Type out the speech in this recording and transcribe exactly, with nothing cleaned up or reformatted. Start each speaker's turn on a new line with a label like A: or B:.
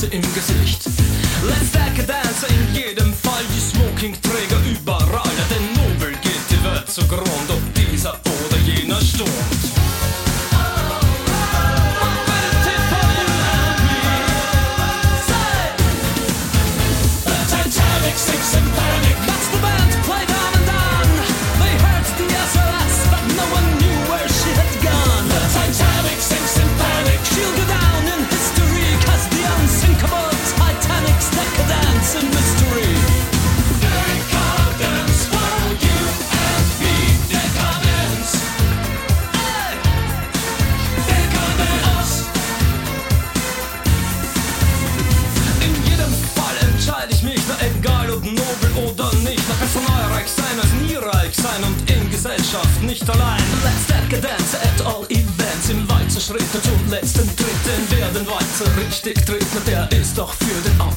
A: Glatze im Gesicht. Let's Decadence in jedem Fall, die Smokingträger überall. Denn nobel geht die Welt zugrund, ob dieser oder jener stund.
B: Sinks in panic.
A: That's the band played on and on. They heard the S O S, but no one knew where she had gone.
B: The Titanic sinks in panic.
A: She'll go down in history, cause the unsinkable Titanic's decadence in mystery.
B: Decadence for you and me. Decadence.
A: Hey!
B: Decadence.
A: In jedem Fall entscheide ich mich, na egal ob nobel oder nicht. Na personalreich sein als nie reich sein und in Gesellschaft nicht allein. Let's Decadence at all events. Im Walzer Schritte zum letzten Tritt, denn wer den Walzer richtig tritt, na der ist doch für den Auf